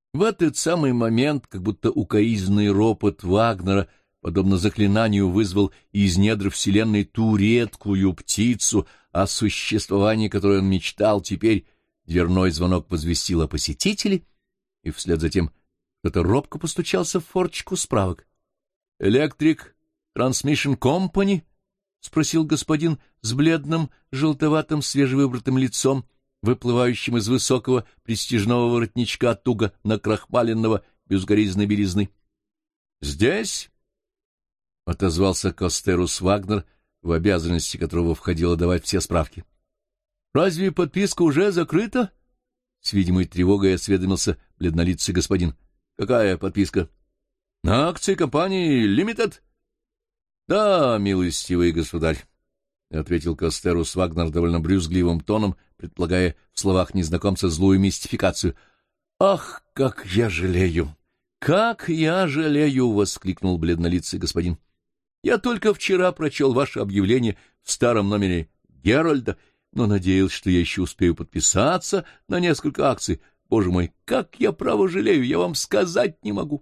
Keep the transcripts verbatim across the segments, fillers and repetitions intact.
В этот самый момент, как будто укоризненный ропот Вагнера, подобно заклинанию, вызвал из недр вселенной ту редкую птицу, о существовании которой он мечтал, теперь дверной звонок возвестил о посетителе, и вслед за тем кто-то робко постучался в форточку справок. «Электрик Трансмишн Компани?» — спросил господин с бледным, желтоватым, свежевыбритым лицом, выплывающим из высокого престижного воротничка туго накрахмаленного безукоризненной белизны. «Здесь?» — отозвался Костерус Вагнер, в обязанности которого входило давать все справки. «Разве подписка уже закрыта?» — с видимой тревогой осведомился бледнолицый господин. «Какая подписка?» «На акции компании «Лимитед»?» «Да, милостивый государь», — ответил Костерус Вагнер довольно брюзгливым тоном, предполагая в словах незнакомца злую мистификацию. «Ах, как я жалею! Как я жалею!» — воскликнул бледнолицый господин. «Я только вчера прочел ваше объявление в старом номере «Геральда», но надеялся, что я еще успею подписаться на несколько акций. Боже мой, как я право жалею, я вам сказать не могу!»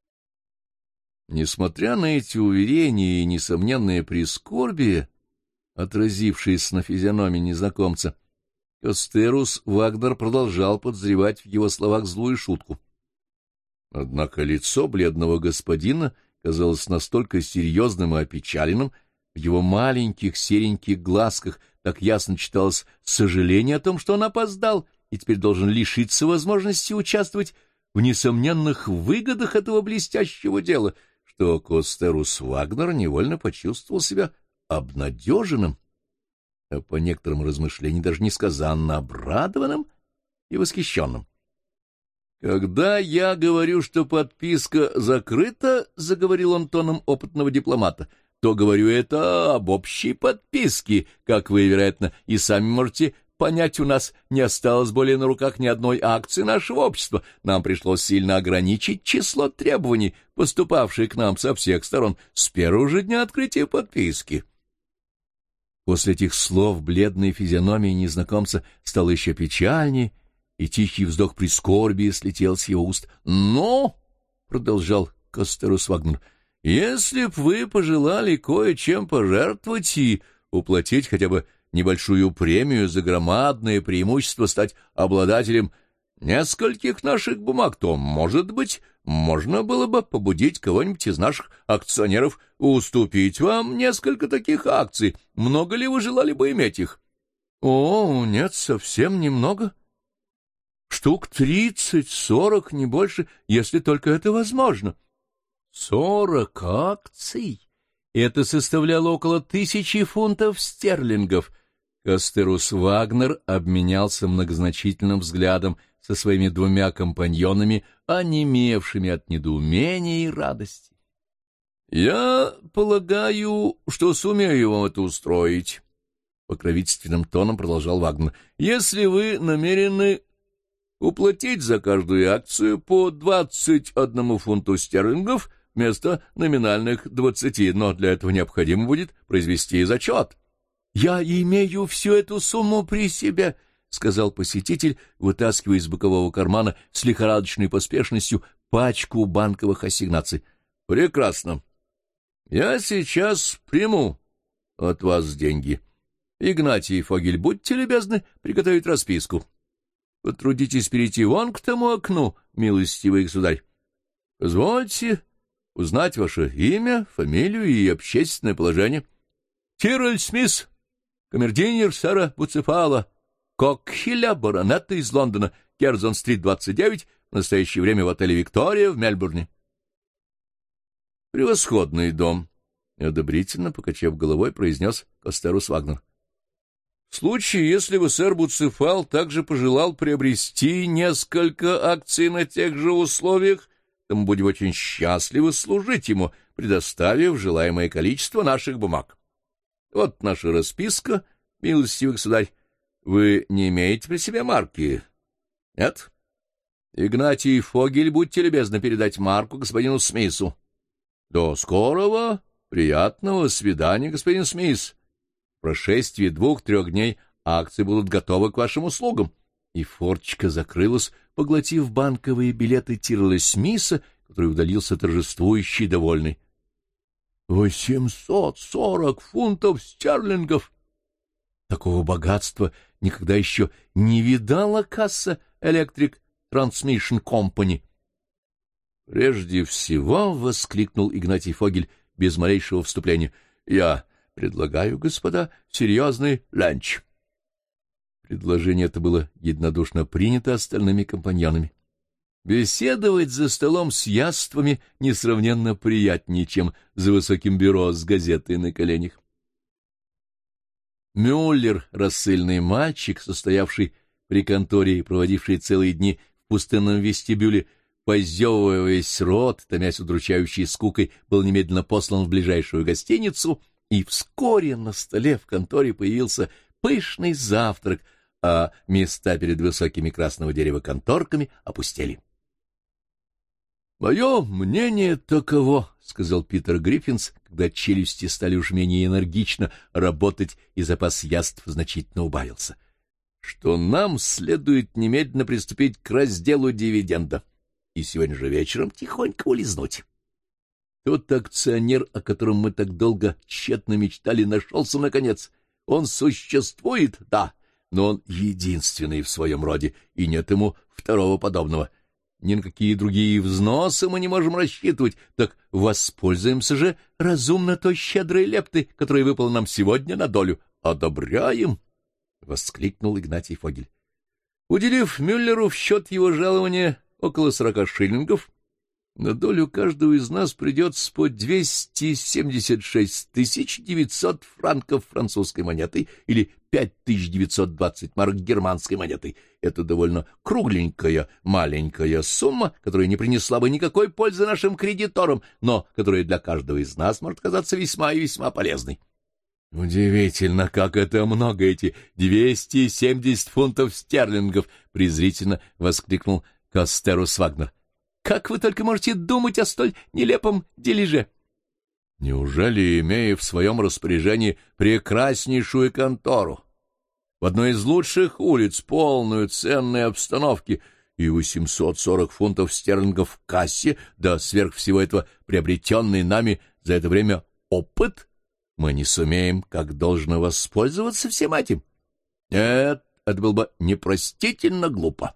Несмотря на эти уверения и несомненное прискорбие, отразившееся на физиономии незнакомца, Костерус Вагнер продолжал подозревать в его словах злую шутку. Однако лицо бледного господина казалось настолько серьезным и опечаленным, в его маленьких сереньких глазках так ясно читалось сожаление о том, что он опоздал и теперь должен лишиться возможности участвовать в несомненных выгодах этого блестящего дела, что Костерус Вагнер невольно почувствовал себя обнадеженным, а по некоторым размышлениям даже несказанно обрадованным и восхищенным. «Когда я говорю, что подписка закрыта, — заговорил он тоном опытного дипломата, — то говорю это об общей подписке. Как вы, вероятно, и сами можете понять, у нас не осталось более на руках ни одной акции нашего общества. Нам пришлось сильно ограничить число требований, поступавших к нам со всех сторон с первого же дня открытия подписки». После этих слов бледная физиономия незнакомца стала еще печальнее, и тихий вздох прискорбия слетел с его уст. «Но, — продолжал Костерус Вагнер, — если б вы пожелали кое-чем пожертвовать и уплатить хотя бы небольшую премию за громадное преимущество стать обладателем нескольких наших бумаг, то, может быть, можно было бы побудить кого-нибудь из наших акционеров уступить вам несколько таких акций. Много ли вы желали бы иметь их?» «О, нет, совсем немного. Штук тридцать, сорок, не больше, если только это возможно». «Сорок акций? Это составляло около тысячи фунтов стерлингов». Костерус Вагнер обменялся многозначительным взглядом со своими двумя компаньонами, онемевшими от недоумения и радости. «Я полагаю, что сумею вам это устроить», — покровительственным тоном продолжал Вагнер. «Если вы намерены уплатить за каждую акцию по двадцать одному фунту стерлингов вместо номинальных двадцати, но для этого необходимо будет произвести зачет». «Я имею всю эту сумму при себе», — сказал посетитель, вытаскивая из бокового кармана с лихорадочной поспешностью пачку банковых ассигнаций. «Прекрасно. Я сейчас приму от вас деньги. Игнатий Фогель, будьте любезны приготовить расписку. Потрудитесь перейти вон к тому окну, милостивый государь. Позвольте узнать ваше имя, фамилию и общественное положение». «Тиррель Смис, камердинер сэра Буцефала Кокхиля, баронета из Лондона, Керзон-стрит, двадцать девять, в настоящее время в отеле «Виктория» в Мельбурне». «Превосходный дом», — одобрительно, покачав головой, произнес Костерус Вагнер. «В случае, если бы сэр Буцефал также пожелал приобрести несколько акций на тех же условиях, то мы будем очень счастливы служить ему, предоставив желаемое количество наших бумаг. Вот наша расписка, милостивый государь. Вы не имеете при себе марки? Нет? Игнатий Фогель, будьте любезны передать марку господину Смису. До скорого, приятного свидания, господин Смис. В прошествии двух-трех дней акции будут готовы к вашим услугам. и форточка закрылась, поглотив банковые билеты Тирла Смиса, который удалился торжествующий и довольный. «Восемьсот сорок фунтов стерлингов!» Такого богатства никогда еще не видала касса Electric Transmission Company. «Прежде всего, — воскликнул Игнатий Фогель без малейшего вступления, — я предлагаю, господа, серьезный ланч». Предложение это было единодушно принято остальными компаньонами. Беседовать за столом с яствами несравненно приятнее, чем за высоким бюро с газетой на коленях. Мюллер, рассыльный мальчик, состоявший при конторе и проводивший целые дни в пустынном вестибюле, позевывая весь рот, томясь удручающей скукой, был немедленно послан в ближайшую гостиницу, и вскоре на столе в конторе появился пышный завтрак, а места перед высокими красного дерева конторками опустели. «Мое мнение таково, — сказал Питер Гриффинс, когда челюсти стали уж менее энергично работать и запас яств значительно убавился, — что нам следует немедленно приступить к разделу дивиденда и сегодня же вечером тихонько улизнуть. Тот акционер, о котором мы так долго тщетно мечтали, нашелся наконец. Он существует, да, но он единственный в своем роде, и нет ему второго подобного. Ни на какие другие взносы мы не можем рассчитывать, так воспользуемся же разумно той щедрой лептой, которая выпала нам сегодня на долю. Одобряем! — воскликнул Игнатий Фогель. Уделив Мюллеру в счет его жалования около сорока шиллингов, на долю каждого из нас придется по двести семьдесят шесть тысяч девятьсот франков французской монетой или пять тысяч девятьсот двадцать марок германской монетой. Это довольно кругленькая, маленькая сумма, которая не принесла бы никакой пользы нашим кредиторам, но которая для каждого из нас может казаться весьма и весьма полезной. «Удивительно, как это много, эти двести семьдесят фунтов стерлингов!» — презрительно воскликнул Костерус Вагнер. «Как вы только можете думать о столь нелепом дележе?» «Неужели, имея в своем распоряжении прекраснейшую контору, в одной из лучших улиц, полную ценной обстановки, и восемьсот сорок фунтов стерлингов в кассе, да сверх всего этого приобретенный нами за это время опыт, мы не сумеем как должно воспользоваться всем этим? Нет, это было бы непростительно глупо».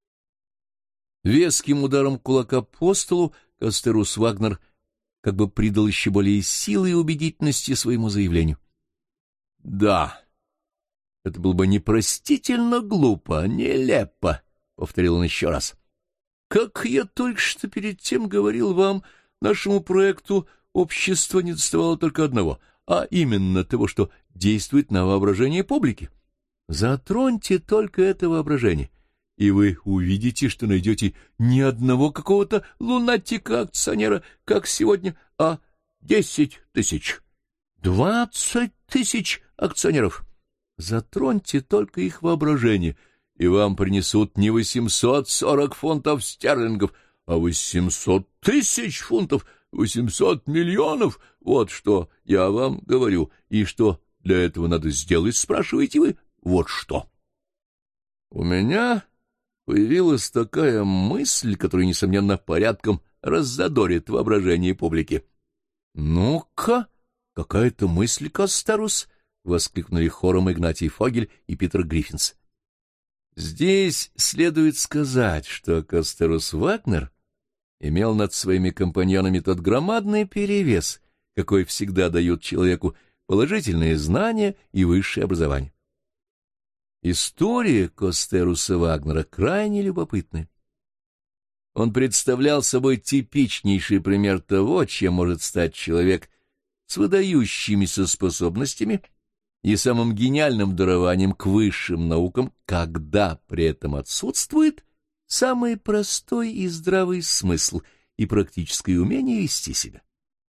Веским ударом кулака по столу Костерус Вагнер как бы придал еще более силы и убедительности своему заявлению. «Да, это было бы непростительно глупо, нелепо», — повторил он еще раз. «Как я только что перед тем говорил вам, нашему проекту общество не доставало только одного, а именно того, что действует на воображение публики. Затроньте только это воображение, и вы увидите, что найдете не одного какого-то лунатика-акционера, как сегодня, а десять тысяч, двадцать тысяч акционеров. Затроньте только их воображение, и вам принесут не восемьсот сорок фунтов стерлингов, а восемьсот тысяч фунтов, восемьсот миллионов. Вот что я вам говорю. И что для этого надо сделать, спрашиваете вы? Вот что. У меня появилась такая мысль, которая, несомненно, порядком раззадорит воображение публики. — Ну-ка, какая-то мысль, Костерус! — воскликнули хором Игнатий Фогель и Питер Гриффинс. Здесь следует сказать, что Костерус Вагнер имел над своими компаньонами тот громадный перевес, какой всегда дают человеку положительные знания и высшее образование. История Костеруса Вагнера крайне любопытная. Он представлял собой типичнейший пример того, чем может стать человек с выдающимися способностями и самым гениальным дарованием к высшим наукам, когда при этом отсутствует самый простой и здравый смысл и практическое умение вести себя.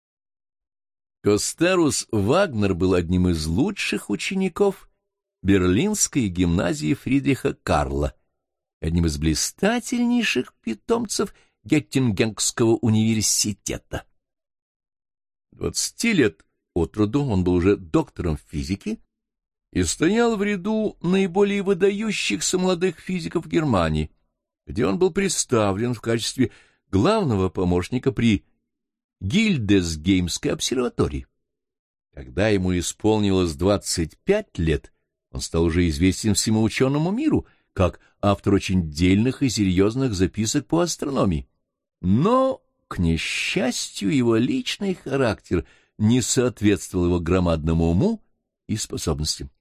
Костерус Вагнер был одним из лучших учеников Берлинской гимназии Фридриха Карла, одним из блистательнейших питомцев Геттингенского университета. Двадцати лет от роду он был уже доктором физики и стоял в ряду наиболее выдающихся молодых физиков Германии, где он был представлен в качестве главного помощника при Гильдесгеймской обсерватории. Когда ему исполнилось двадцать пять лет, он стал уже известен всему ученому миру как автор очень дельных и серьезных записок по астрономии. Но, к несчастью, его личный характер не соответствовал его громадному уму и способностям.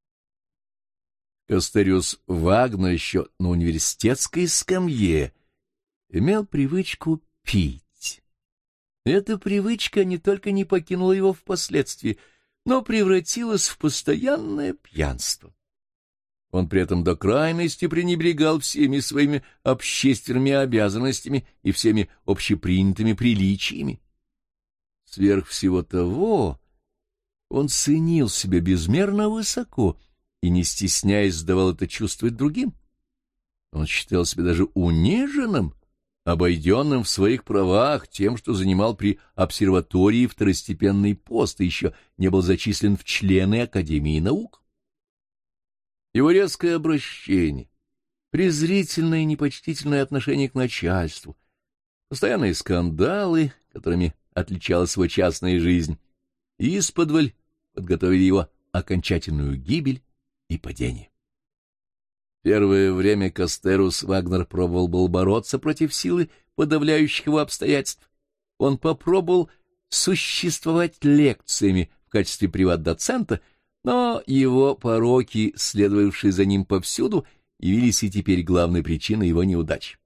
Костериус Вагнер еще на университетской скамье имел привычку пить. Эта привычка не только не покинула его впоследствии, но превратилась в постоянное пьянство. Он при этом до крайности пренебрегал всеми своими общественными обязанностями и всеми общепринятыми приличиями. Сверх всего того, он ценил себя безмерно высоко и, не стесняясь, давал это чувствовать другим. Он считал себя даже униженным, обойденным в своих правах тем, что занимал при обсерватории второстепенный пост и еще не был зачислен в члены Академии наук. Его резкое обращение, презрительное и непочтительное отношение к начальству, постоянные скандалы, которыми отличалась его частная жизнь, исподволь подготовили его окончательную гибель и падение. Первое время Костериус Вагнер пробовал был бороться против силы подавляющих его обстоятельств. Он попробовал существовать лекциями в качестве приват-доцента, но его пороки, следовавшие за ним повсюду, явились и теперь главной причиной его неудач.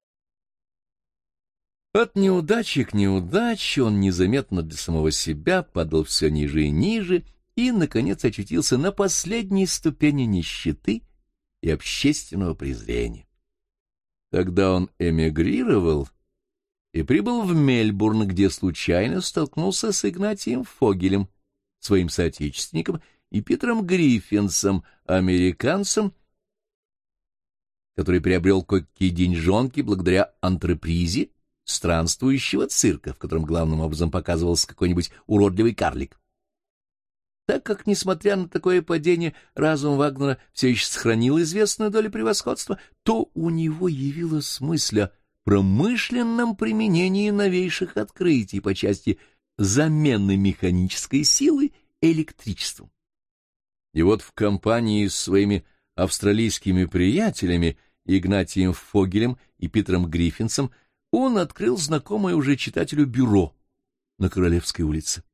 От неудачи к неудаче он незаметно для самого себя падал все ниже и ниже и, наконец, очутился на последней ступени нищеты и общественного презрения. Тогда он эмигрировал и прибыл в Мельбурн, где случайно столкнулся с Игнатием Фогелем, своим соотечественником, и Питером Гриффинсом, американцем, который приобрел кое-какие деньжонки благодаря антрепризе странствующего цирка, в котором главным образом показывался какой-нибудь уродливый карлик. Так как, несмотря на такое падение, разум Вагнера все еще сохранил известную долю превосходства, то у него явилась мысль о промышленном применении новейших открытий по части замены механической силы электричеством. И вот в компании с своими австралийскими приятелями Игнатием Фогелем и Питером Гриффинсом он открыл знакомое уже читателю бюро на Королевской улице.